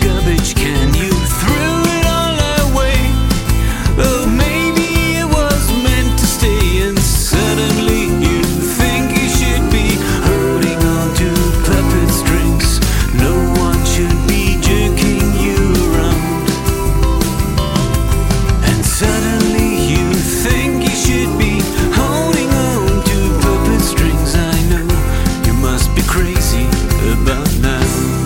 garbage can. You threw it all away. Oh, maybe it was meant to stay, and suddenly you think you should be holding on to puppet strings. No one should be jerking you around. And suddenly you think you should be holding on to puppet strings. I know you must be crazy about now.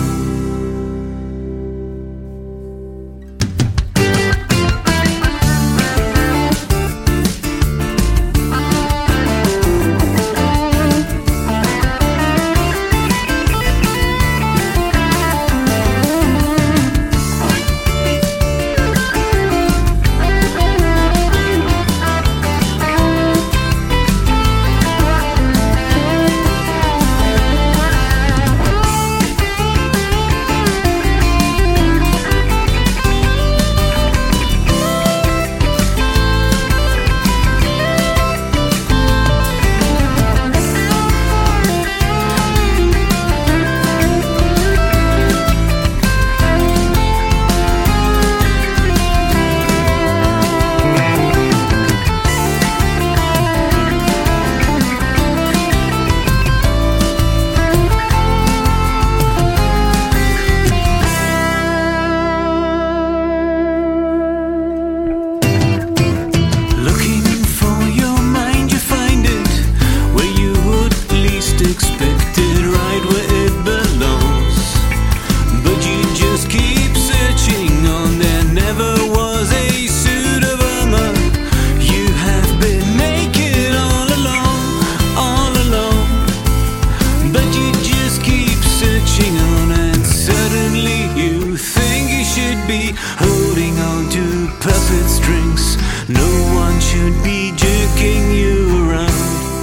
Expect it right where it belongs, but you just keep searching on. There never was a suit of armor. You have been naked all along, but you just keep searching on, and suddenly you think you should be holding on to puppet strings. No one should be jerking you around.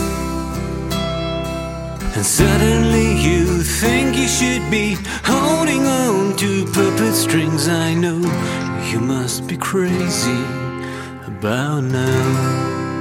And suddenly you think you should be holding on to puppet strings. I know you must be crazy about now.